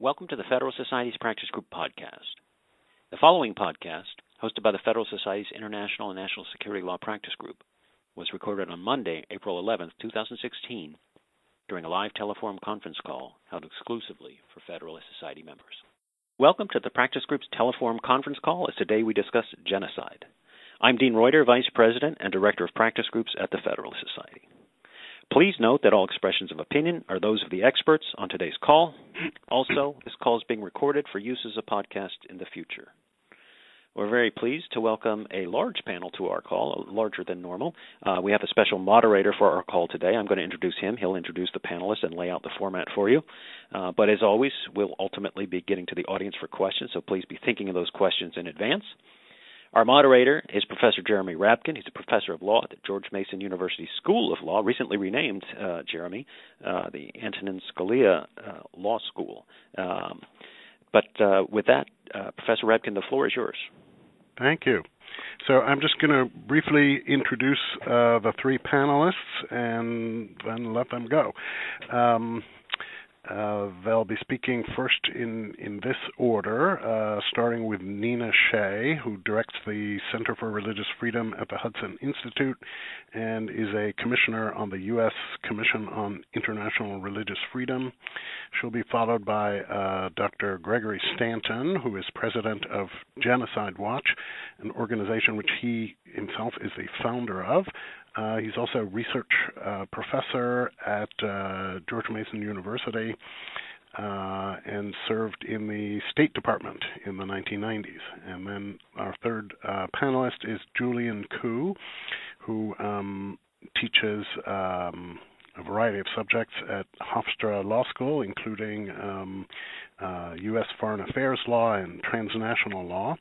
Welcome to the Federal Society's Practice Group podcast. The following podcast, hosted by the Federal Society's International and National Security Law Practice Group, was recorded on Monday, April 11, 2016, during a live teleforum conference call held exclusively for Federalist Society members. Welcome to the Practice Group's teleforum conference call, as today we discuss genocide. I'm Dean Reuter, Vice President and Director of Practice Groups at the Federalist Society. Please note that all expressions of opinion are those of the experts on today's call. Also, this call is being recorded for use as a podcast in the future. We're very pleased to welcome a large panel to our call, larger than normal. We have a special moderator for our call today. I'm going to introduce him. He'll introduce the panelists and lay out the format for you. But as always, we'll ultimately be getting to the audience for questions, so please be thinking of those questions in advance. Our moderator is Professor Jeremy Rabkin. He's a professor of law at the George Mason University School of Law, recently renamed, Jeremy, the Antonin Scalia Law School. But with that, Professor Rabkin, the floor is yours. Thank you. So I'm just going to briefly introduce the three panelists and then let them go. They'll be speaking first in this order, starting with Nina Shea, who directs the Center for Religious Freedom at the Hudson Institute and is a commissioner on the U.S. Commission on International Religious Freedom. She'll be followed by Dr. Gregory Stanton, who is president of Genocide Watch, an organization which he himself is the founder of. He's also a research professor at George Mason University and served in the State Department in the 1990s. And then our third panelist is Julian Koo, who teaches a variety of subjects at Hofstra Law School, including U.S. Foreign Affairs Law and Transnational Law.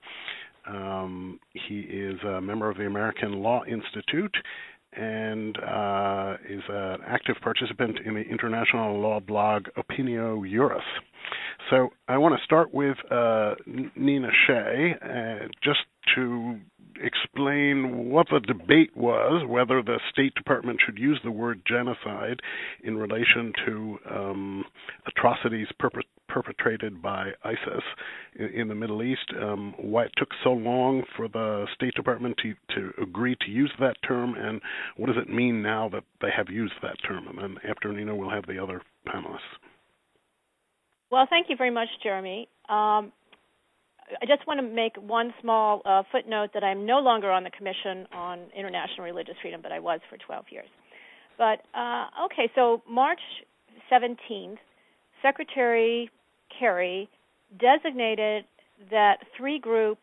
He is a member of the American Law Institute and is an active participant in the international law blog Opinio Juris. So I want to start with Nina Shea, just to explain what the debate was, whether the State Department should use the word genocide in relation to atrocities perpetrated by ISIS in the Middle East, why it took so long for the State Department to agree to use that term, and what does it mean now that they have used that term. And then after Nina, we'll have the other panelists. Well, thank you very much, Jeremy. I just want to make one small footnote that I'm no longer on the Commission on International Religious Freedom, but I was for 12 years. But, okay, so March 17th, Secretary Kerry designated that three groups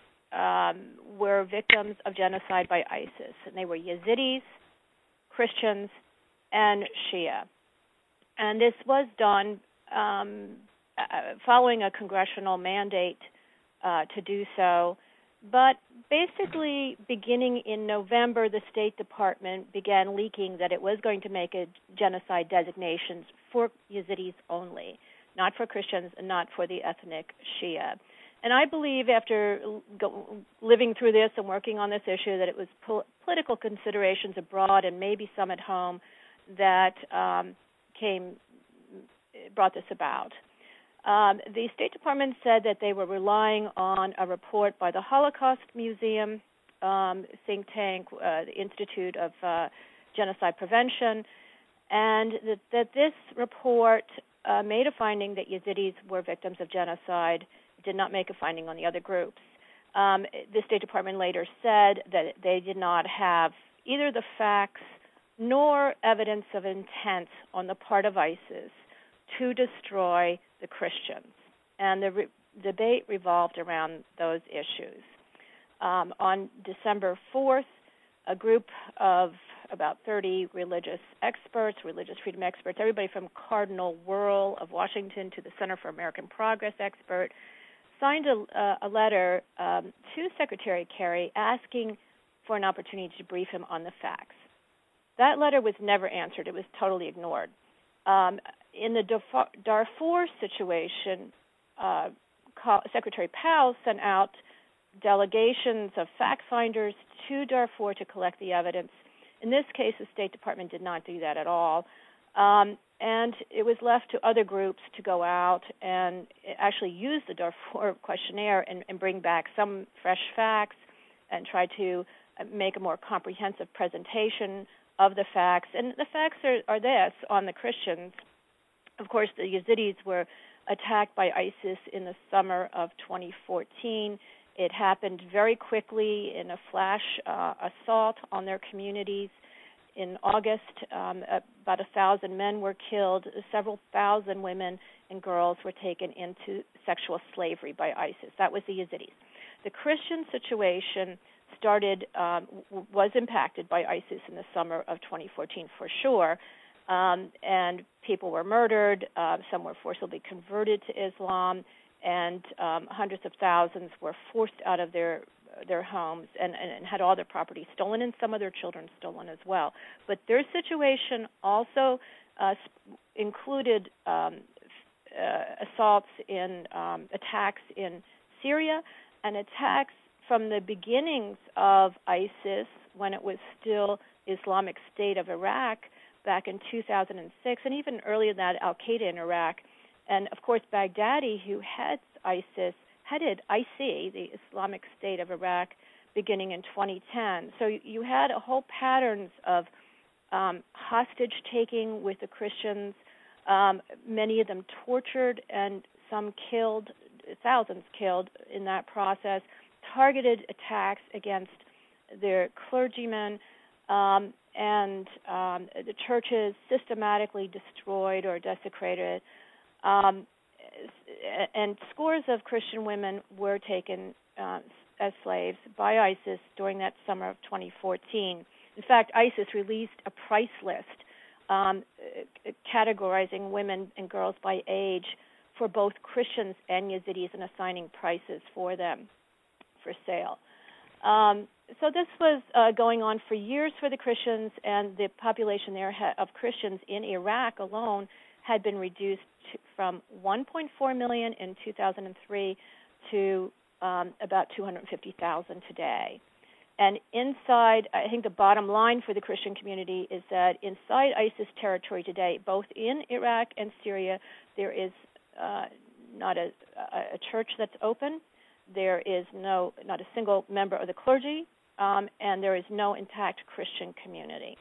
were victims of genocide by ISIS, and they were Yazidis, Christians, and Shia. And this was done following a congressional mandate to do so. But basically, beginning in November, the State Department began leaking that it was going to make a genocide designation for Yazidis only, not for Christians and not for the ethnic Shia. And I believe, after living through this and working on this issue, that it was political considerations abroad and maybe some at home that brought this about. The State Department said that they were relying on a report by the Holocaust Museum think tank, the Institute of Genocide Prevention, and that this report made a finding that Yazidis were victims of genocide, did not make a finding on the other groups. The State Department later said that they did not have either the facts nor evidence of intent on the part of ISIS to destroy the Christians. And the debate revolved around those issues. On December 4th, a group of about 30 religious experts, religious freedom experts, everybody from Cardinal Wuerl of Washington to the Center for American Progress expert, signed a letter to Secretary Kerry asking for an opportunity to brief him on the facts. That letter was never answered. It was totally ignored. In the Darfur situation, Secretary Powell sent out delegations of fact finders to Darfur to collect the evidence. In this case, the State Department did not do that at all. And it was left to other groups to go out and actually use the Darfur questionnaire and bring back some fresh facts and try to make a more comprehensive presentation of the facts. And the facts are this on the Christians. Of course, the Yazidis were attacked by ISIS in the summer of 2014. It happened very quickly in a flash assault on their communities. In August, about 1,000 men were killed. Several thousand women and girls were taken into sexual slavery by ISIS. That was the Yazidis. The Christian situation was impacted by ISIS in the summer of 2014 for sure, and people were murdered. Some were forcibly converted to Islam, and hundreds of thousands were forced out of their homes and had all their property stolen, and some of their children stolen as well. But their situation also included assaults in attacks in Syria and attacks from the beginnings of ISIS when it was still Islamic State of Iraq back in 2006, and even earlier than that, Al-Qaeda in Iraq. And, of course, Baghdadi, who headed IC, the Islamic State of Iraq, beginning in 2010. So you had a whole patterns of hostage-taking with the Christians, many of them tortured and some killed, thousands killed in that process, targeted attacks against their clergymen, and the churches systematically destroyed or desecrated. And scores of Christian women were taken as slaves by ISIS during that summer of 2014. In fact, ISIS released a price list categorizing women and girls by age for both Christians and Yazidis and assigning prices for them for sale. So this was going on for years for the Christians, and the population there of Christians in Iraq alone had been reduced from 1.4 million in 2003 to about 250,000 today. And inside, I think the bottom line for the Christian community is that inside ISIS territory today, both in Iraq and Syria, there is not a church that's open. There is not a single member of the clergy, and there is no intact Christian community.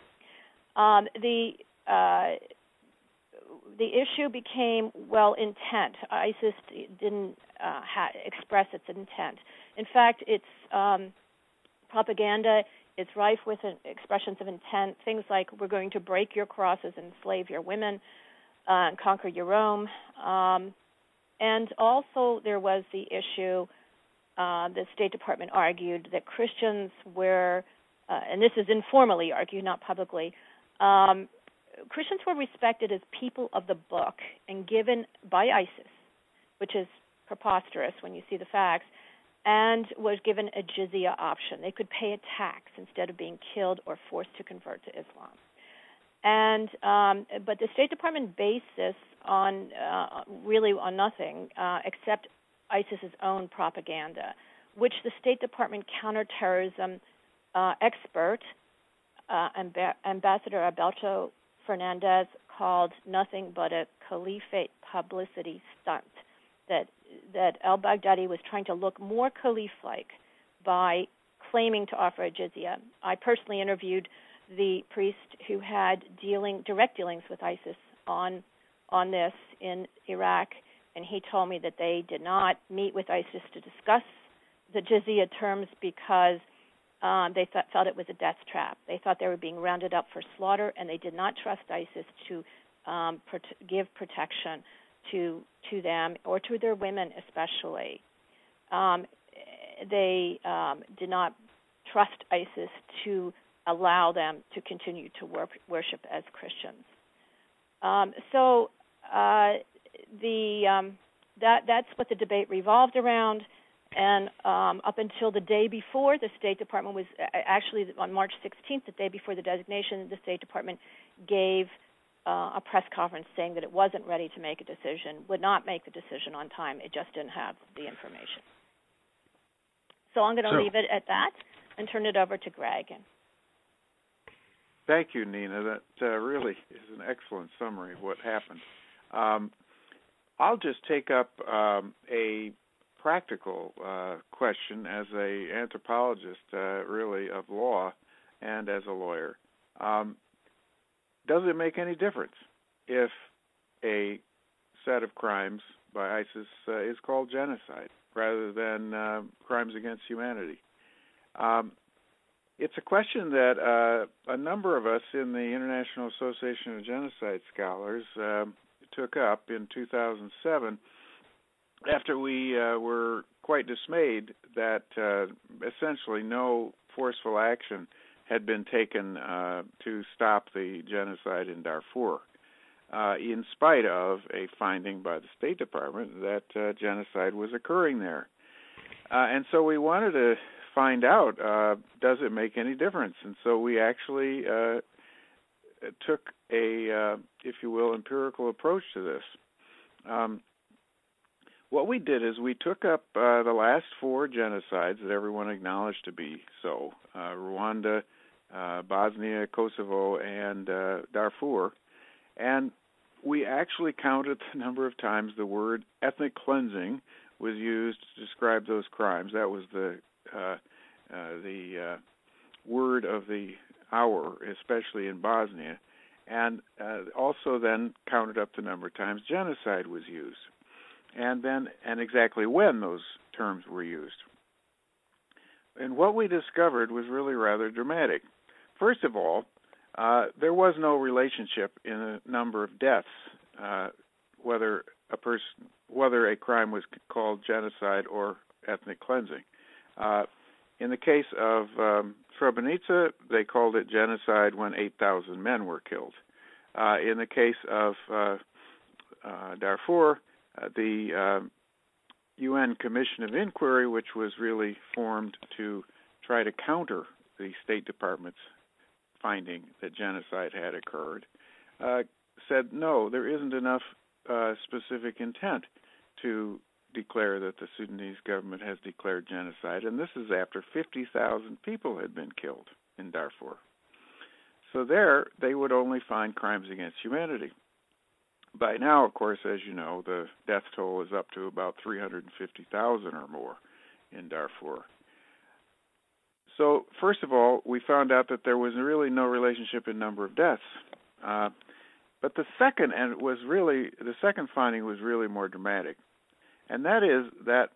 The issue became intent. ISIS didn't express its intent. In fact, its propaganda is rife with expressions of intent, things like, we're going to break your crosses and enslave your women and conquer your Rome. And also there was the issue, the State Department argued that Christians were, and this is informally argued, not publicly, Christians were respected as people of the book and given by ISIS, which is preposterous when you see the facts, and was given a jizya option. They could pay a tax instead of being killed or forced to convert to Islam. And but the State Department based this on really on nothing except ISIS's own propaganda, which the State Department counterterrorism expert, Ambassador Alberto Fernandez, called nothing but a caliphate publicity stunt, that al-Baghdadi was trying to look more caliph-like by claiming to offer a jizya. I personally interviewed the priest who had direct dealings with ISIS on this in Iraq, and he told me that they did not meet with ISIS to discuss the jizya terms because they felt it was a death trap. They thought they were being rounded up for slaughter, and they did not trust ISIS to give protection to them or to their women especially. They did not trust ISIS to allow them to continue to worship as Christians. That's what the debate revolved around. And up until the day before, the State Department was actually on March 16th, the day before the designation, the State Department gave a press conference saying that it wasn't ready to make a decision, would not make the decision on time. It just didn't have the information. So I'm going to leave it at that and turn it over to Greg. Thank you, Nina. That really is an excellent summary of what happened. I'll just take up a practical question as an anthropologist, really, of law and as a lawyer. Does it make any difference if a set of crimes by ISIS is called genocide rather than crimes against humanity? It's a question that a number of us in the International Association of Genocide Scholars took up in 2007 after we were quite dismayed that essentially no forceful action had been taken to stop the genocide in Darfur, in spite of a finding by the State Department that genocide was occurring there. And so we wanted to find out, does it make any difference? And so we actually took a, if you will, empirical approach to this. What we did is we took up the last 4 genocides that everyone acknowledged to be so, Rwanda, Bosnia, Kosovo, and Darfur, and we actually counted the number of times the word ethnic cleansing was used to describe those crimes. That was the word of the hour, especially in Bosnia, and also then counted up the number of times genocide was used, and exactly when those terms were used. And what we discovered was really rather dramatic. First of all, there was no relationship in the number of deaths, whether a crime was called genocide or ethnic cleansing. In the case of Srebrenica, they called it genocide when 8,000 men were killed. In the case of Darfur, the UN Commission of Inquiry, which was really formed to try to counter the State Department's finding that genocide had occurred, said no, there isn't enough specific intent to declare that the Sudanese government has declared genocide, and this is after 50,000 people had been killed in Darfur. So there, they would only find crimes against humanity. By now, of course, as you know, the death toll is up to about 350,000 or more in Darfur. So, first of all, we found out that there was really no relationship in number of deaths. But the second finding was really more dramatic. And that is that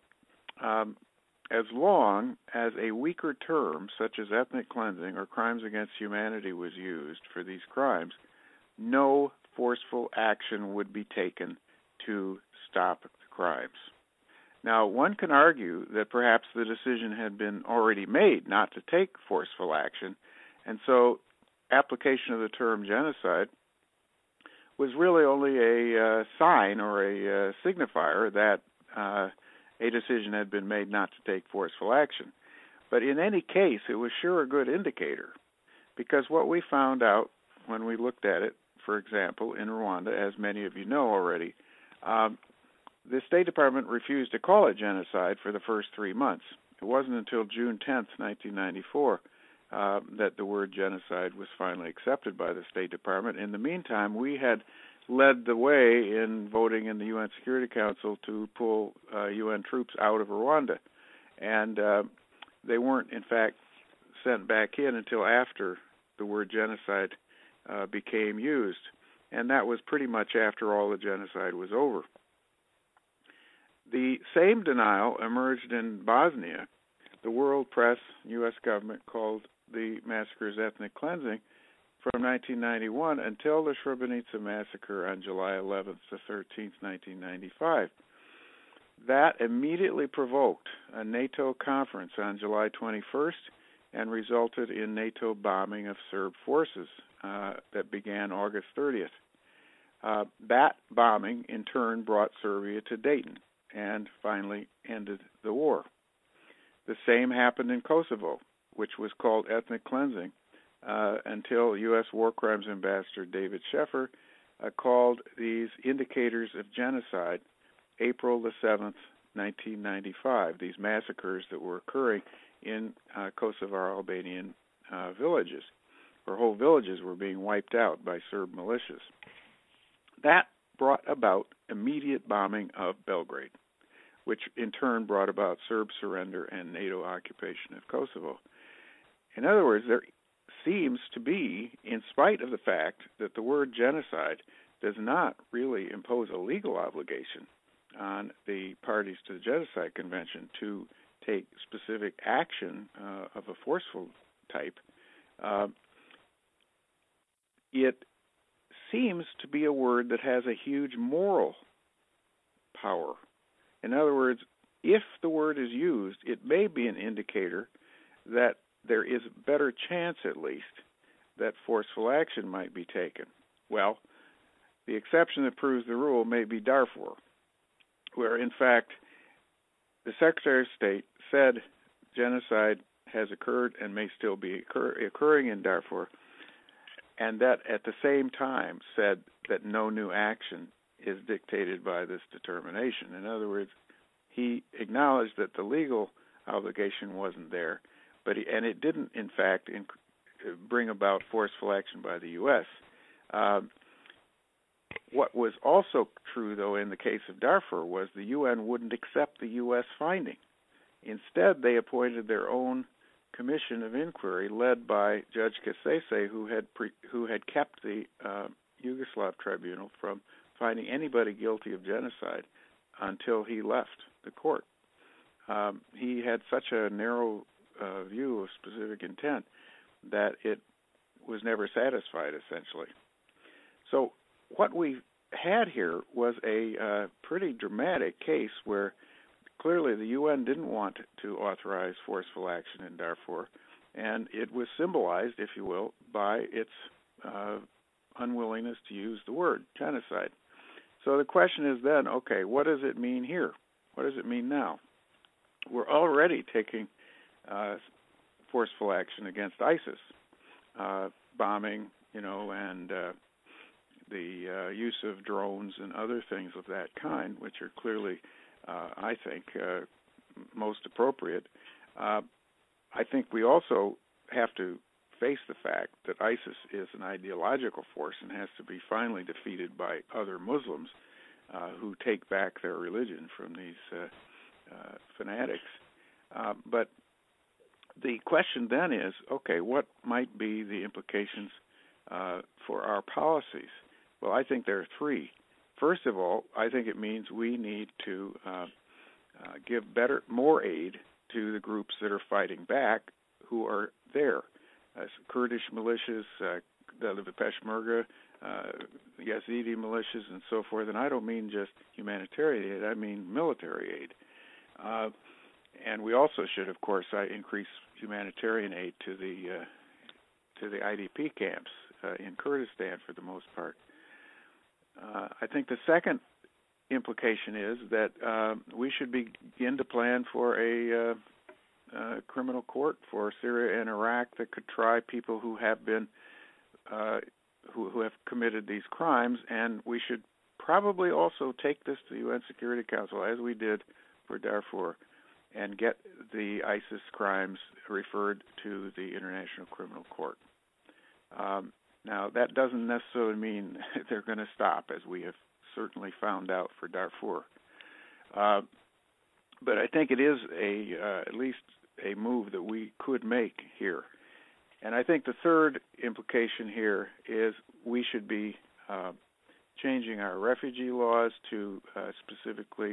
as long as a weaker term, such as ethnic cleansing or crimes against humanity, was used for these crimes, no forceful action would be taken to stop the crimes. Now, one can argue that perhaps the decision had been already made not to take forceful action, and so application of the term genocide was really only a sign or a signifier that a decision had been made not to take forceful action. But in any case, it was sure a good indicator, because what we found out when we looked at it, for example, in Rwanda, as many of you know already, the State Department refused to call it genocide for the first 3 months. It wasn't until June 10th, 1994, that the word genocide was finally accepted by the State Department. In the meantime, we had led the way in voting in the UN Security Council to pull UN troops out of Rwanda. And they weren't, in fact, sent back in until after the word genocide became used. And that was pretty much after all the genocide was over. The same denial emerged in Bosnia. The world press, U.S. government, called the massacres ethnic cleansing from 1991 until the Srebrenica massacre on July 11th to 13th, 1995. That immediately provoked a NATO conference on July 21st and resulted in NATO bombing of Serb forces that began August 30th. That bombing, in turn, brought Serbia to Dayton and finally ended the war. The same happened in Kosovo, which was called ethnic cleansing, until U.S. War Crimes Ambassador David Sheffer called these indicators of genocide April the 7th, 1995, these massacres that were occurring in Kosovar Albanian villages, where whole villages were being wiped out by Serb militias. That brought about immediate bombing of Belgrade, which in turn brought about Serb surrender and NATO occupation of Kosovo. In other words, there seems to be, in spite of the fact that the word genocide does not really impose a legal obligation on the parties to the Genocide Convention to take specific action of a forceful type, it seems to be a word that has a huge moral power. In other words, if the word is used, it may be an indicator that there is a better chance, at least, that forceful action might be taken. Well, the exception that proves the rule may be Darfur, where, in fact, the Secretary of State said genocide has occurred and may still be occurring in Darfur, and that at the same time said that no new action is dictated by this determination. In other words, he acknowledged that the legal obligation wasn't there, and it didn't, in fact, bring about forceful action by the U.S. What was also true, though, in the case of Darfur was the UN wouldn't accept the U.S. finding. Instead, they appointed their own commission of inquiry led by Judge Kasese, who had kept the Yugoslav tribunal from finding anybody guilty of genocide until he left the court. He had such a narrow view of specific intent that it was never satisfied, essentially. So what we had here was a pretty dramatic case where clearly the UN didn't want to authorize forceful action in Darfur, and it was symbolized, if you will, by its unwillingness to use the word genocide. So the question is then, okay, what does it mean here? What does it mean now? We're already taking forceful action against ISIS, bombing, and the use of drones and other things of that kind, which are clearly, I think, most appropriate. I think we also have to face the fact that ISIS is an ideological force and has to be finally defeated by other Muslims who take back their religion from these fanatics. But the question then is, okay, what might be the implications for our policies? Well, I think there are three. First of all, I think it means we need to give more aid to the groups that are fighting back who are there. Kurdish militias, the Peshmerga, Yazidi militias, and so forth. And I don't mean just humanitarian aid, I mean military aid. And we also should, of course, increase humanitarian aid to the IDP camps in Kurdistan for the most part. I think the second implication is that we should begin to plan for a criminal court for Syria and Iraq that could try people who have been who have committed these crimes, and we should probably also take this to the UN Security Council, as we did for Darfur, and get the ISIS crimes referred to the International Criminal Court. Now, that doesn't necessarily mean they're going to stop, as we have certainly found out for Darfur. But I think it is at least a move that we could make here. And I think the third implication here is we should be changing our refugee laws to specifically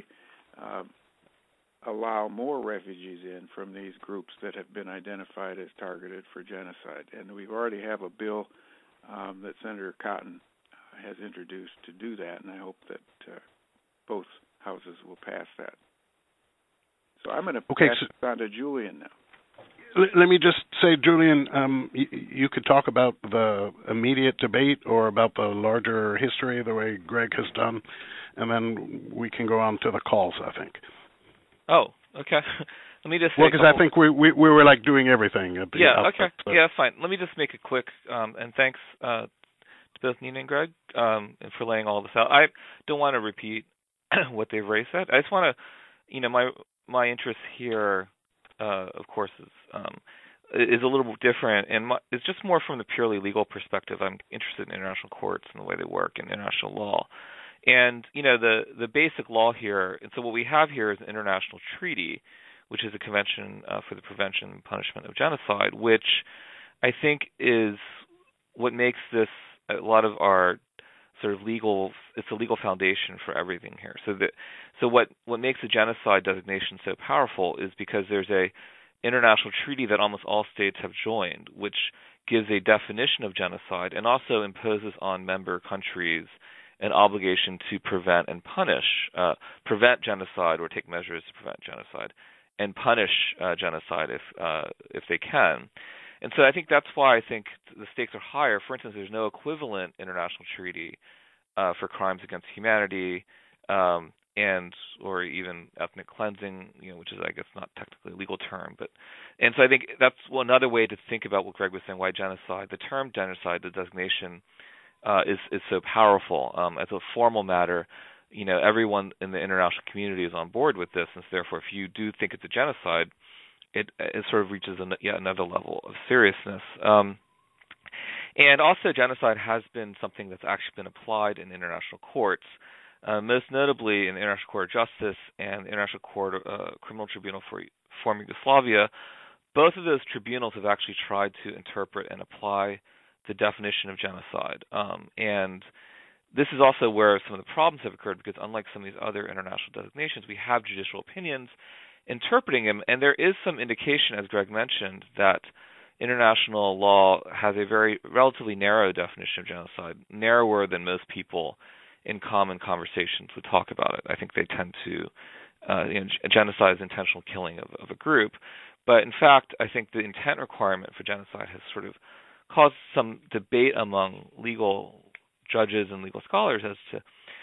allow more refugees in from these groups that have been identified as targeted for genocide. And we already have a bill that Senator Cotton has introduced to do that, and I hope that both houses will pass that. So I'm going to pass it on to Julian now. Let me just say, Julian, you could talk about the immediate debate or about the larger history the way Greg has done, and then we can go on to the calls, I think. Oh, okay. Let me just well, because I think we were like doing everything at the outset, okay. So. Yeah, fine. Let me just make it quick, and thanks to both Nina and Greg and for laying all this out. I don't want to repeat what they've already said. I just want to, my interest here, of course, is is a little different, and it's just more from the purely legal perspective. I'm interested in international courts and the way they work in international law. And, the basic law here, and so what we have here is an international treaty, which is a convention for the prevention and punishment of genocide, which I think is what makes this a lot of our sort of it's a legal foundation for everything here. So what makes the genocide designation so powerful is because there's a international treaty that almost all states have joined, which gives a definition of genocide and also imposes on member countries an obligation to prevent and prevent genocide or take measures to prevent genocide and punish genocide if they can. And so I think that's why I think the stakes are higher. For instance, there's no equivalent international treaty for crimes against humanity or even ethnic cleansing, which is, I guess, not technically a legal term. And so I think that's another way to think about what Greg was saying, why genocide. The term genocide, the designation, is so powerful. As a formal matter, everyone in the international community is on board with this, and so therefore, if you do think it's a genocide, it sort of reaches yet another level of seriousness. And also, genocide has been something that's actually been applied in international courts, most notably in the International Court of Justice and the International Court Criminal Tribunal for former Yugoslavia. Both of those tribunals have actually tried to interpret and apply the definition of genocide. And this is also where some of the problems have occurred, because unlike some of these other international designations, we have judicial opinions interpreting them, and there is some indication, as Greg mentioned, that international law has a very relatively narrow definition of genocide, narrower than most people in common conversations would talk about it. I think they tend to genocide is intentional killing of a group, but in fact, I think the intent requirement for genocide has sort of caused some debate among legal judges and legal scholars as to,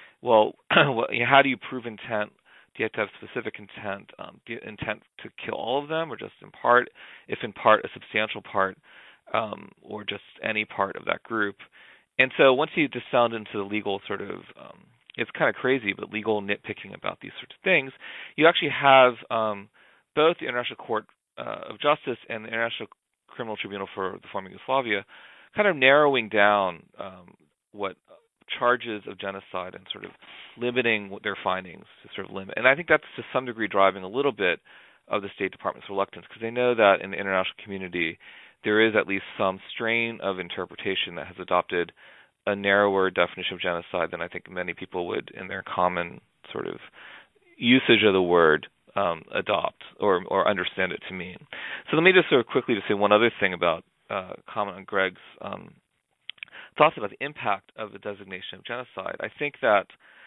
how do you prove intent? Do you have to have specific intent? Do you intent to kill all of them, or just in part? If in part, a substantial part, or just any part of that group. And so once you descend into the legal sort of, it's kind of crazy, but legal nitpicking about these sorts of things, you actually have both the International Court of Justice and the International Criminal Tribunal for the former Yugoslavia kind of narrowing down what charges of genocide and sort of limiting their findings to sort of limit. And I think that's to some degree driving a little bit of the State Department's reluctance, because they know that in the international community there is at least some strain of interpretation that has adopted a narrower definition of genocide than I think many people would, in their common sort of usage of the word, adopt or understand it to mean. So let me just sort of quickly just say one other thing about comment on Greg's thoughts about the impact of the designation of genocide. I think that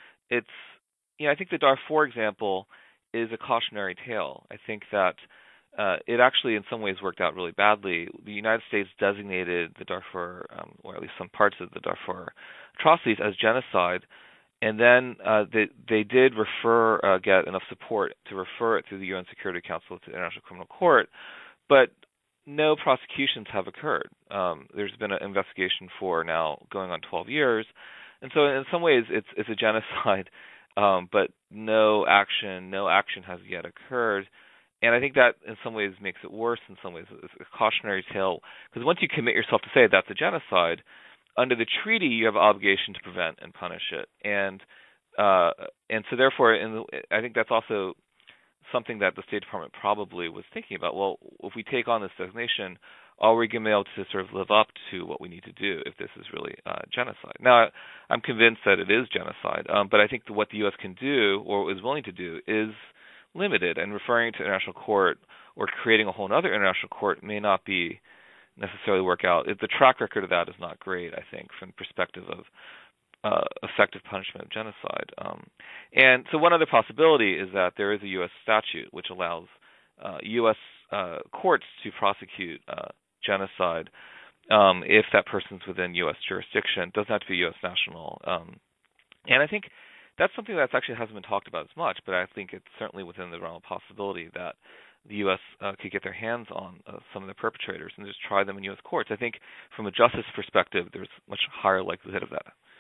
I think the Darfur example is a cautionary tale. I think that it actually in some ways worked out really badly. The United States designated the Darfur, or at least some parts of the Darfur atrocities, as genocide, and then they did get enough support to refer it through the UN Security Council to the International Criminal Court, but no prosecutions have occurred. There's been an investigation for now going on 12 years, and so in some ways it's a genocide, but no action has yet occurred. And I think that in some ways makes it worse. In some ways, it's a cautionary tale, because once you commit yourself to say that's a genocide, under the treaty you have an obligation to prevent and punish it, and so therefore, I think that's also something that the State Department probably was thinking about. Well, if we take on this designation, are we going to be able to sort of live up to what we need to do if this is really genocide? Now, I'm convinced that it is genocide, but I think what the U.S. can do, or is willing to do, is limited, and referring to international court or creating a whole other international court may not be necessarily work out. The track record of that is not great, I think, from the perspective of effective punishment of genocide. And so one other possibility is that there is a U.S. statute which allows U.S. Courts to prosecute genocide if that person's within U.S. jurisdiction. It doesn't have to be U.S. national. And I think that's something that actually hasn't been talked about as much, but I think it's certainly within the realm of possibility that the U.S. Could get their hands on some of the perpetrators and just try them in U.S. courts. I think from a justice perspective, there's much higher likelihood of that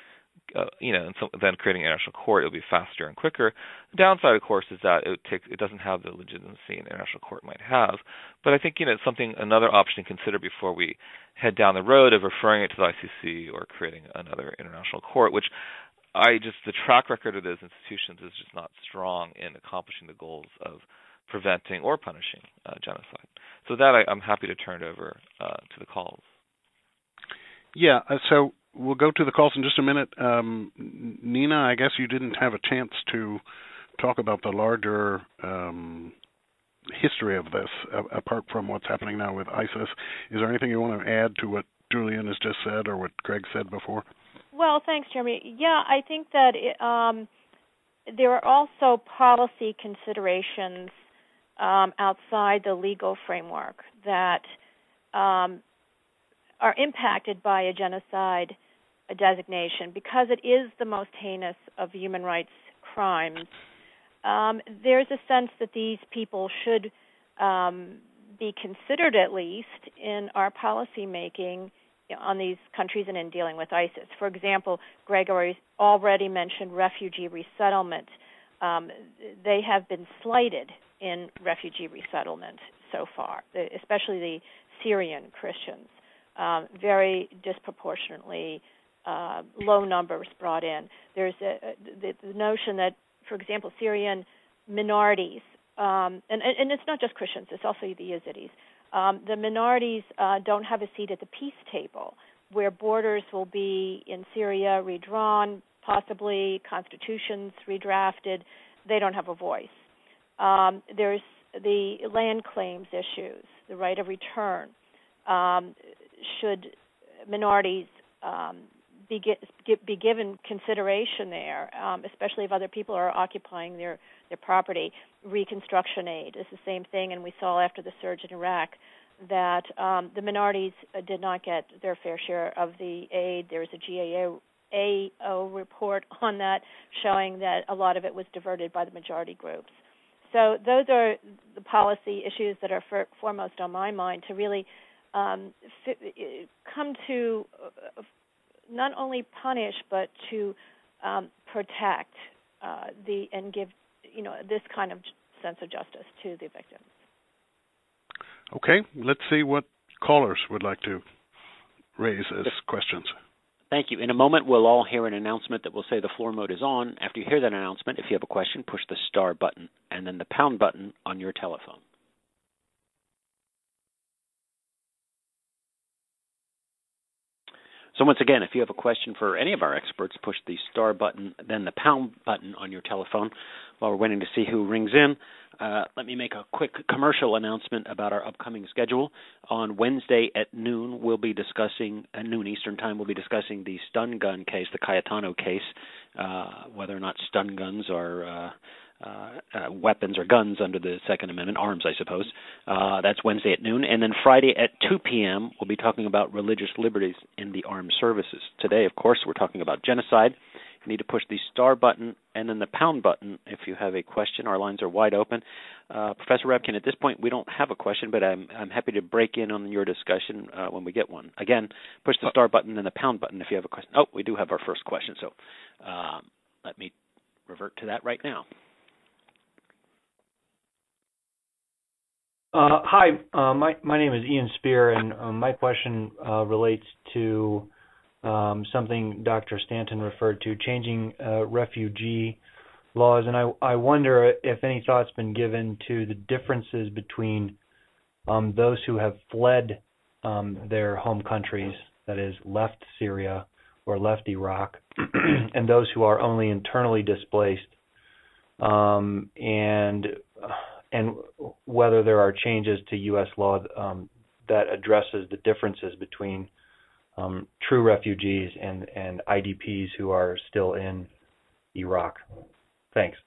and so then creating an international court, it'll be faster and quicker. The downside, of course, is that it doesn't have the legitimacy an international court might have. But I think it's another option to consider before we head down the road of referring it to the ICC or creating another international court, which the track record of those institutions is just not strong in accomplishing the goals of preventing or punishing genocide. So that I'm happy to turn it over to the calls. Yeah, so we'll go to the calls in just a minute. Nina, I guess you didn't have a chance to talk about the larger history of this, apart from what's happening now with ISIS. Is there anything you want to add to what Julian has just said or what Greg said before? Well, thanks, Jeremy. Yeah, I think that there are also policy considerations outside the legal framework that are impacted by a genocide designation because it is the most heinous of human rights crimes. There's a sense that these people should be considered, at least, in our policy making on these countries and in dealing with ISIS. For example, Greg already mentioned refugee resettlement. They have been slighted in refugee resettlement so far, especially the Syrian Christians. Very disproportionately low numbers brought in. There's the notion that, for example, Syrian minorities, and it's not just Christians, it's also the Yazidis. The minorities don't have a seat at the peace table, where borders will be in Syria redrawn, possibly constitutions redrafted. They don't have a voice. There's the land claims issues, the right of return. Should minorities be given consideration there, especially if other people are occupying their property? Reconstruction aid is the same thing, and we saw after the surge in Iraq that the minorities did not get their fair share of the aid. There was a GAO report on that showing that a lot of it was diverted by the majority groups. So those are the policy issues that are foremost on my mind to really come to not only punish but to protect and give this kind of sense of justice to the victims. Okay, let's see what callers would like to raise as questions. Thank you. In a moment, we'll all hear an announcement that will say the floor mode is on. After you hear that announcement, if you have a question, push the star button and then the pound button on your telephone. So once again, if you have a question for any of our experts, push the star button, then the pound button on your telephone. While we're waiting to see who rings in, let me make a quick commercial announcement about our upcoming schedule. On Wednesday at noon, we'll be discussing, at noon Eastern Time, we'll be discussing the stun gun case, the Cayetano case, whether or not stun guns are weapons or guns under the Second Amendment, arms, I suppose. That's Wednesday at noon. And then Friday at 2 p.m., we'll be talking about religious liberties in the armed services. Today, of course, we're talking about genocide. You need to push the star button and then the pound button if you have a question. Our lines are wide open. Professor Rabkin, at this point, we don't have a question, but I'm happy to break in on your discussion when we get one. Again, push the star button and the pound button if you have a question. Oh, we do have our first question, so let me revert to that right now. Hi, my name is Ian Spear, and my question relates to something Dr. Stanton referred to, changing refugee laws. And I wonder if any thought's been given to the differences between those who have fled their home countries, that is, left Syria or left Iraq, and those who are only internally displaced, and whether there are changes to U.S. law that addresses the differences between true refugees and IDPs who are still in Iraq. Thanks.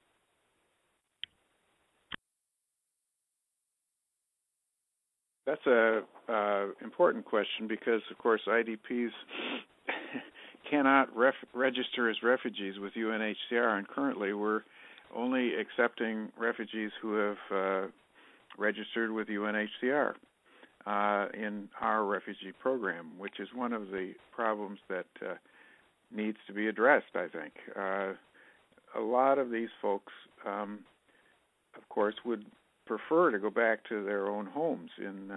That's a important question because, of course, IDPs cannot register as refugees with UNHCR, and currently we're only accepting refugees who have registered with UNHCR in our refugee program, which is one of the problems that needs to be addressed, I think. A lot of these folks, of course, would prefer to go back to their own homes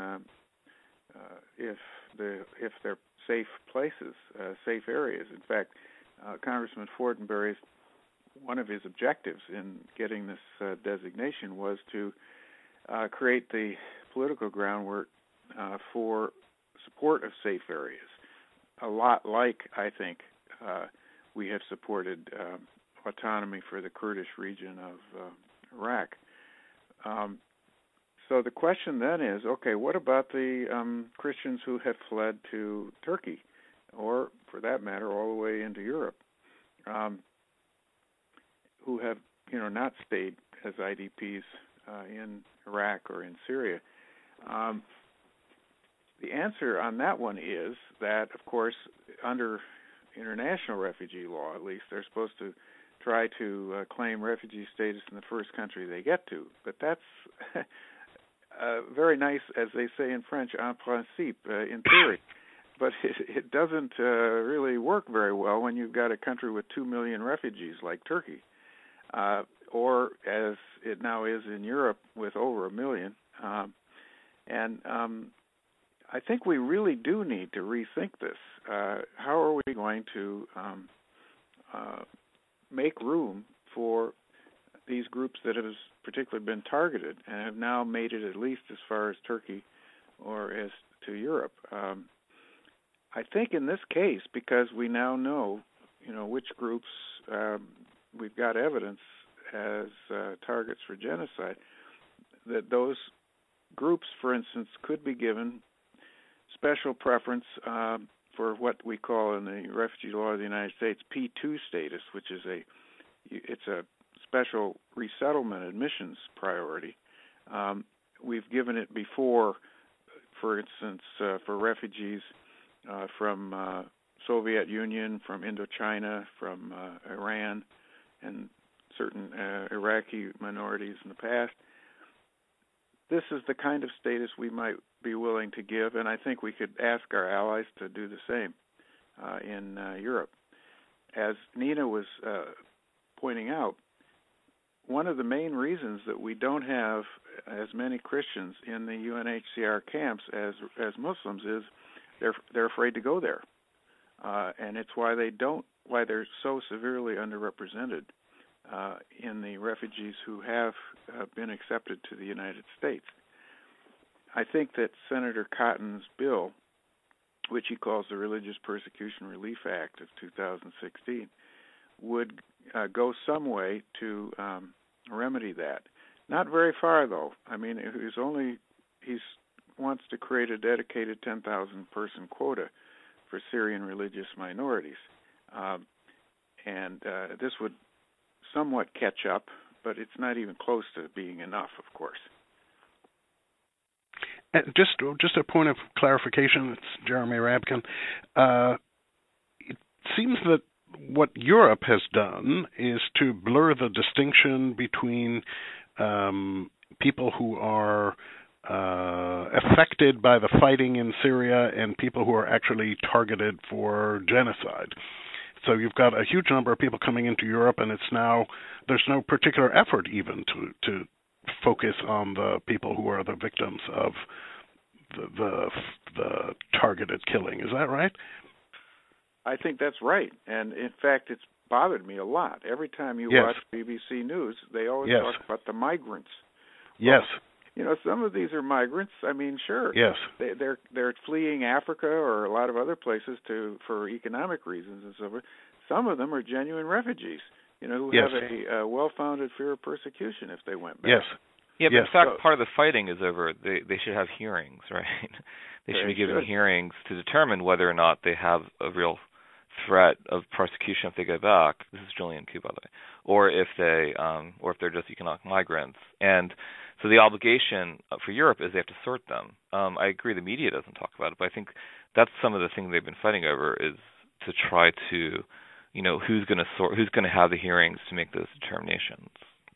if they're safe places, safe areas. In fact, Congressman Fortenberry's one of his objectives in getting this designation was to create the political groundwork for support of safe areas. A lot like, I think, we have supported autonomy for the Kurdish region of Iraq. So the question then is, okay, what about the Christians who have fled to Turkey, or for that matter, all the way into Europe, who have, not stayed as IDPs in Iraq or in Syria? The answer on that one is that, of course, under international refugee law, at least, they're supposed to try to claim refugee status in the first country they get to. But that's very nice, as they say in French, en principe, in theory. But it doesn't really work very well when you've got a country with 2 million refugees like Turkey, or as it now is in Europe with over 1 million. I think we really do need to rethink this. How are we going to make room for these groups that have particularly been targeted and have now made it at least as far as Turkey or as to Europe? I think in this case, because we now know, which groups we've got evidence as targets for genocide, that those groups, for instance, could be given special preference for what we call in the refugee law of the United States P2 status, which is it's a special resettlement admissions priority. We've given it before, for instance, for refugees from Soviet Union, from Indochina, from Iran, and certain Iraqi minorities in the past. This is the kind of status we might be willing to give, and I think we could ask our allies to do the same in Europe. As Nina was pointing out, one of the main reasons that we don't have as many Christians in the UNHCR camps as Muslims is they're afraid to go there, and it's why they're so severely underrepresented in the refugees who have been accepted to the United States. I think that Senator Cotton's bill, which he calls the Religious Persecution Relief Act of 2016, would go some way to remedy that. Not very far, though. I mean, he wants to create a dedicated 10,000-person quota for Syrian religious minorities, and this would somewhat catch up, but it's not even close to being enough, of course. And just a point of clarification, it's Jeremy Rabkin. It seems that what Europe has done is to blur the distinction between people who are affected by the fighting in Syria and people who are actually targeted for genocide. So you've got a huge number of people coming into Europe, and there's no particular effort even to focus on the people who are the victims of the targeted killing. Is that right? I think that's right. And in fact, it's bothered me a lot. Every time you watch BBC News, they always talk about the migrants. Yes. Well, some of these are migrants. I mean, sure. Yes. They're fleeing Africa or a lot of other places for economic reasons and so forth. Some of them are genuine refugees, who have a well-founded fear of persecution if they went back. Yes. Yeah, but in fact, part of the fighting is over. They should have hearings, right? They should be given hearings to determine whether or not they have a real threat of prosecution if they go back. This is Julian Koo, by the way, or if they're just economic migrants. And so the obligation for Europe is they have to sort them. I agree the media doesn't talk about it, but I think that's some of the things they've been fighting over is to try to, who's going to have the hearings to make those determinations.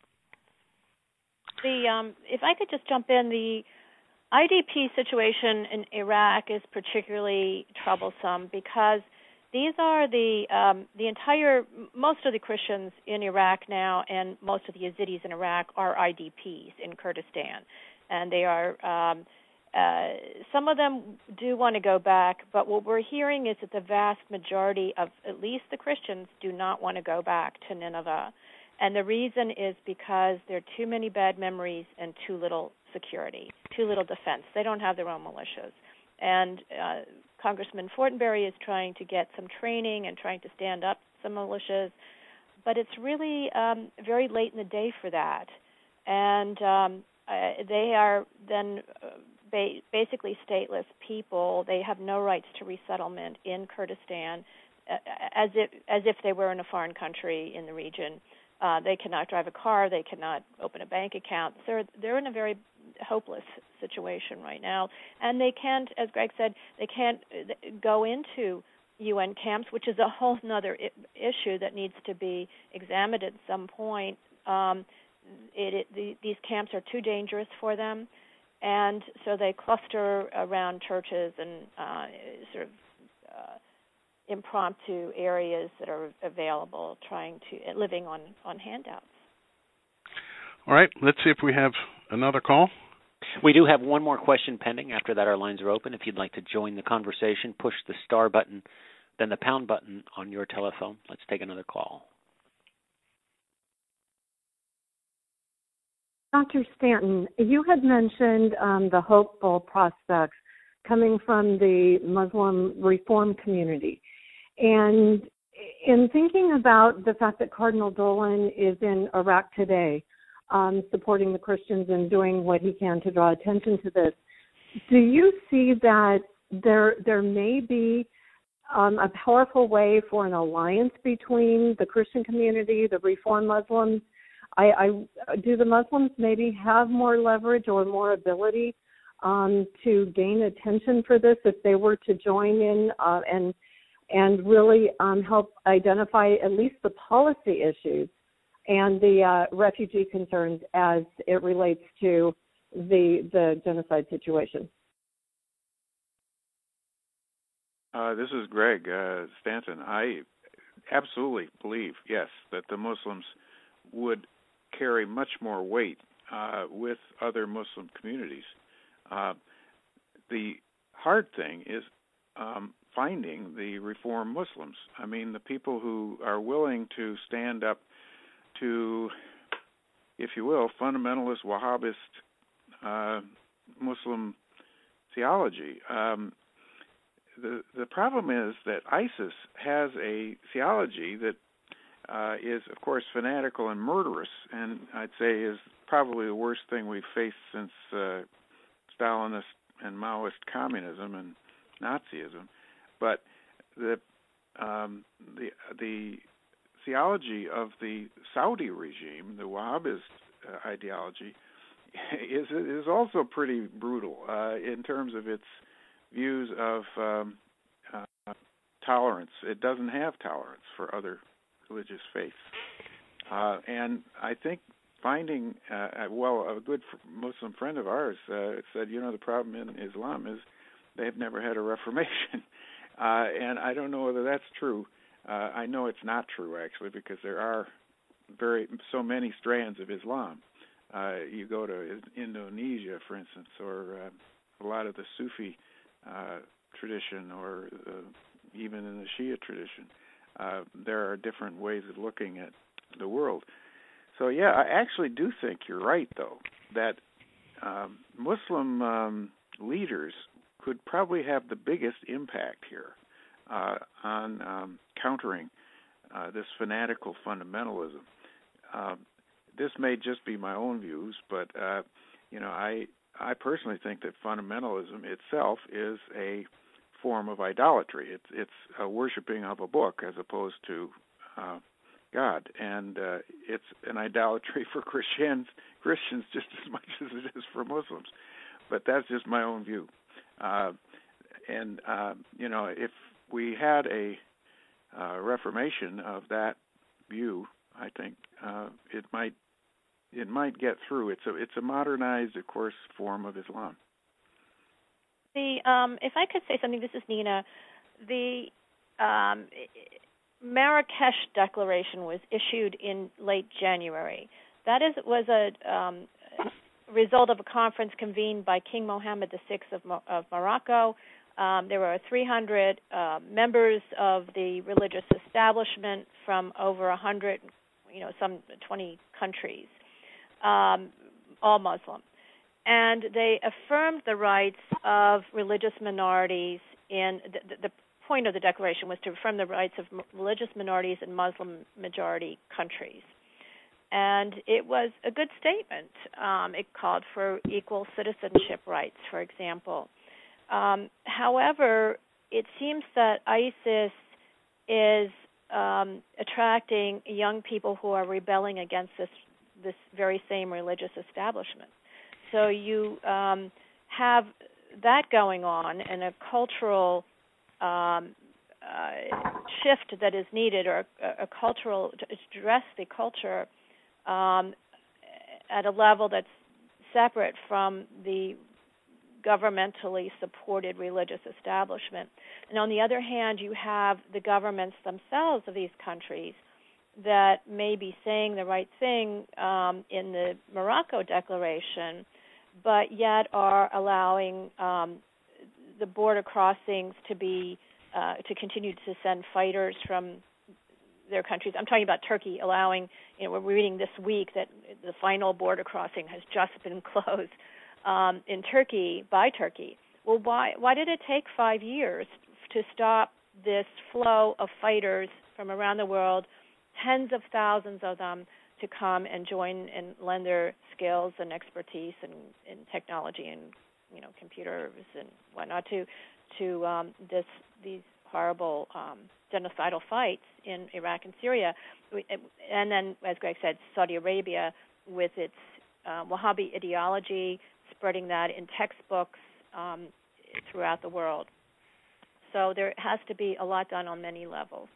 If I could just jump in, the IDP situation in Iraq is particularly troublesome because these are most of the Christians in Iraq now, and most of the Yazidis in Iraq are IDPs in Kurdistan, and they are. Some of them do want to go back, but what we're hearing is that the vast majority of at least the Christians do not want to go back to Nineveh. And the reason is because there are too many bad memories and too little security, too little defense. They don't have their own militias. And Congressman Fortenberry is trying to get some training and trying to stand up some militias, but it's really very late in the day for that. And they are then basically stateless people. They have no rights to resettlement in Kurdistan, as if they were in a foreign country in the region. They cannot drive a car. They cannot open a bank account. They're in a very hopeless situation right now, and they can't, as Greg said, they can't go into UN camps, which is a whole other issue that needs to be examined at some point. These camps are too dangerous for them, and so they cluster around churches and impromptu areas that are available, living on handouts. All right, let's see if we have another call. We do have one more question pending. After that, our lines are open. If you'd like to join the conversation, push the star button, then the pound button on your telephone. Let's take another call. Dr. Stanton, you had mentioned the hopeful prospects coming from the Muslim reform community. And in thinking about the fact that Cardinal Dolan is in Iraq today, supporting the Christians and doing what he can to draw attention to this, do you see that there may be a powerful way for an alliance between the Christian community, the Reform Muslims? Do the Muslims maybe have more leverage or more ability to gain attention for this if they were to join in and really help identify at least the policy issues and the refugee concerns as it relates to the genocide situation? This is Greg Stanton. I absolutely believe, yes, that the Muslims would carry much more weight with other Muslim communities. The hard thing is finding the Reform Muslims. I mean, the people who are willing to stand up to, if you will, fundamentalist Wahhabist Muslim theology. The problem is that ISIS has a theology that is, of course, fanatical and murderous, and I'd say is probably the worst thing we've faced since Stalinist and Maoist communism and Nazism. But the theology of the Saudi regime, the Wahhabist ideology, is also pretty brutal in terms of its views of tolerance. It doesn't have tolerance for other religious faiths. And I think finding, a good Muslim friend of ours said, the problem in Islam is they've never had a reformation. And I don't know whether that's true. I know it's not true, actually, because there are so many strands of Islam. You go to Indonesia, for instance, or a lot of the Sufi tradition, or even in the Shia tradition. There are different ways of looking at the world. So, yeah, I actually do think you're right, though, that Muslim leaders could probably have the biggest impact here on countering this fanatical fundamentalism. This may just be my own views, but, I personally think that fundamentalism itself is a form of idolatry. It's a worshiping of a book as opposed to God, and it's an idolatry for Christians just as much as it is for Muslims. But that's just my own view. If we had a reformation of that view, I think it might get through. It's a modernized, of course, form of Islam. If I could say something, this is Nina. Marrakesh Declaration was issued in late January. That was a result of a conference convened by King Mohammed VI of Morocco. There were 300 members of the religious establishment from over 100, some 20 countries, all Muslim. And they affirmed the rights of religious minorities in the point of the declaration was to affirm the rights of religious minorities in Muslim-majority countries. And it was a good statement. It called for equal citizenship rights, for example. However, it seems that ISIS is attracting young people who are rebelling against this very same religious establishment. So you have that going on, and a cultural shift that is needed, or a cultural to address the culture at a level that's separate from the governmentally supported religious establishment. And on the other hand, you have the governments themselves of these countries that may be saying the right thing in the Morocco Declaration, but yet are allowing the border crossings to be to continue to send fighters from their countries. I'm talking about Turkey allowing, we're reading this week that the final border crossing has just been closed in Turkey, by Turkey. Well, why did it take 5 years to stop this flow of fighters from around the world, tens of thousands of them, to come and join and lend their skills and expertise in technology and computers and whatnot to these horrible genocidal fights in Iraq and Syria, and then, as Greg said, Saudi Arabia with its Wahhabi ideology, spreading that in textbooks throughout the world. So there has to be a lot done on many levels.